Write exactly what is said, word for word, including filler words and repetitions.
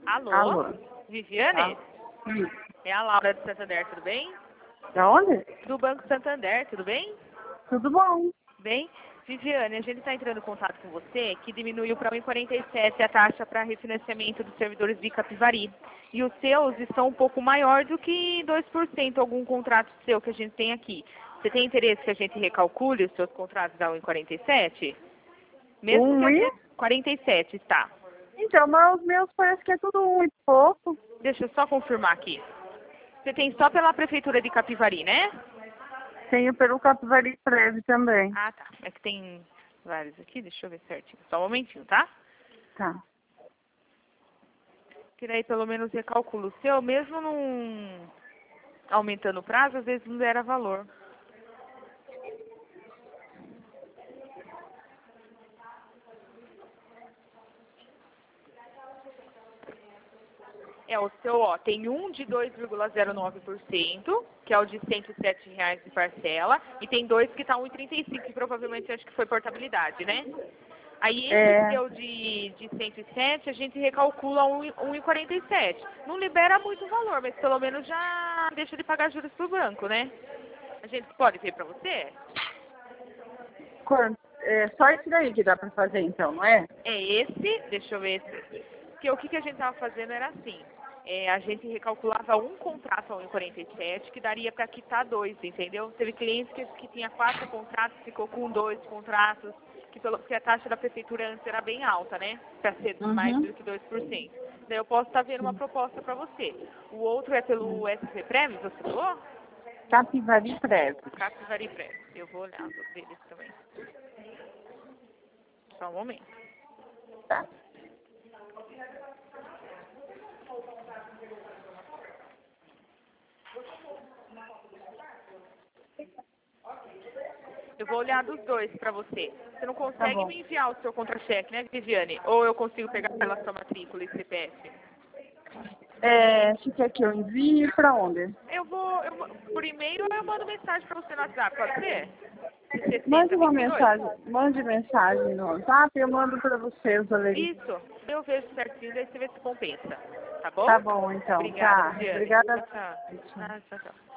Alô? Alô? Viviane? Ah. Hum. É a Laura do Santander, tudo bem? Da onde? Do Banco Santander, tudo bem? Tudo bom. Bem? Viviane, a gente está entrando em contato com você que diminuiu para um vírgula quarenta e sete a taxa para refinanciamento dos servidores de Capivari. E os seus estão um pouco maior do que dois por cento algum contrato seu que a gente tem aqui. Você tem interesse que a gente recalcule os seus contratos a um vírgula quarenta e sete? Mesmo Um que a e? gente... quarenta e sete, tá. Então, mas os meus parece que é tudo um e pouco. Deixa eu só confirmar aqui. Você tem só pela Prefeitura de Capivari, né? Tenho pelo Capivari Prévio também. Ah, tá. É que tem vários aqui, deixa eu ver certinho. Só um momentinho, tá? Tá. Que daí pelo menos recalcula o seu, mesmo não aumentando o prazo, às vezes não dera valor. É, o seu, ó, tem um de dois vírgula zero nove por cento, que é o de cento e sete reais de parcela, e tem dois que tá um vírgula trinta e cinco, que provavelmente acho que foi portabilidade, né? Aí esse É. seu de, de cento e sete, a gente recalcula um vírgula quarenta e sete. Não libera muito valor, mas pelo menos já deixa de pagar juros pro banco, né? A gente pode ver pra você? Quanto? É só esse daí que dá pra fazer então, não é? É esse, deixa eu ver. Porque o que, que a gente tava fazendo era assim. É, a gente recalculava um contrato a um vírgula quarenta e sete, que daria para quitar dois, entendeu? Teve clientes que, que tinha quatro contratos, ficou com dois contratos, que pelo, porque a taxa da prefeitura antes era bem alta, né? Para ser mais Uhum. do que dois por cento. Daí eu posso estar vendo uma proposta para você. O outro é pelo S C Prévio, você falou? Capivari Prévio. Capivari Prévio. Eu vou olhar os deles também. Só um momento. Tá. Eu vou olhar dos dois pra você. Você não Tá consegue bom. me enviar o seu contra-cheque, né, Viviane? Ou eu consigo pegar pela sua matrícula e C P F? É, você quer que eu envie pra onde? Eu vou, eu vou por e-mail ou eu mando mensagem pra você no WhatsApp, pode ser? De Mande sessenta, uma vinte e dois? mensagem, mande mensagem no WhatsApp e eu mando pra você, Valeria. Isso, eu vejo certinho, daí você vê se compensa. Tá bom? Tá bom, então. Obrigada, Tá. Viviane. Obrigada. Tchau, tchau. Ah, tchau, tchau.